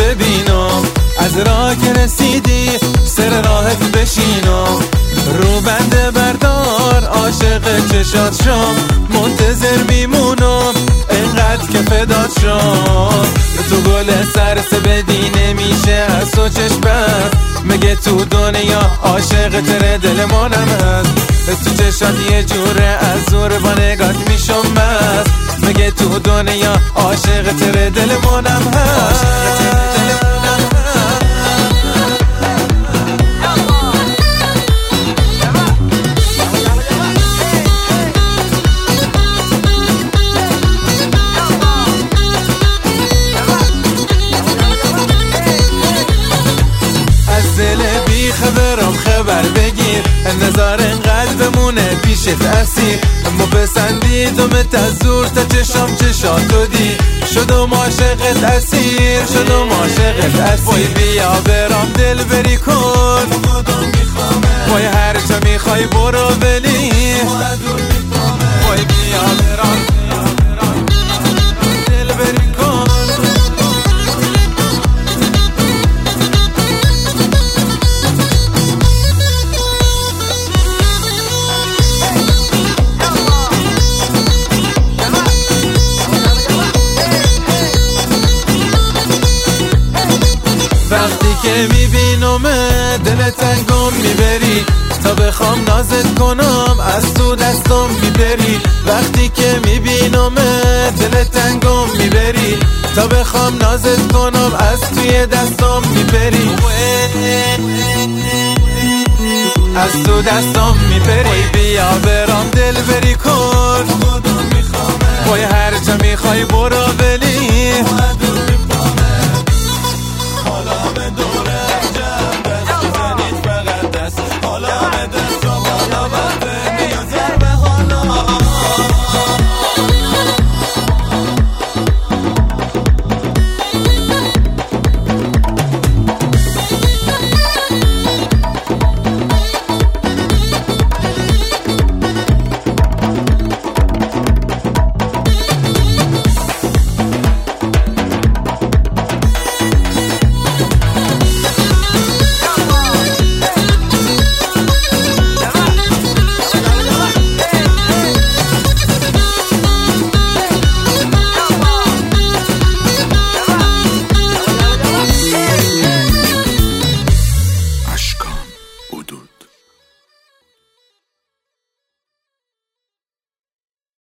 ببینم، از راه که رسیدی سر راهت بشینم. رو بنده بردار عاشق چشات شم، منتظر میمونم اینقدر که فدات شم. تو گل سرس بدی نمیشه از تو چشم بست، مگه تو دنیا عاشق تر دل مانم هست. تو چشات یه جوره از زور با نگات میشم بست، مگه تو دنیا عاشق تر دل مانم هست. خبرم خبر بگیر، نظر اینقدر بمونه پیشت اسیر. اما بسندیدمت از زور تا چشم چشاتو دی، شدم عاشقت اسیر، شدم عاشقت اسیر. وای بیا برام دل بری کن، وای هر جا میخوای برو ولی وای بیا برام دل بری کن. وقتی که میبینم دل تنگم میبری، تا بخوام نازت کنم از تو دستم میبری. وقتی که میبینم دل تنگم میبری، تا بخوام نازت کنم از توی دستم میبری. از تو دستم میبری. وای بیا برام دل بری کن، وای هر جا میخوای برو ولی حدود.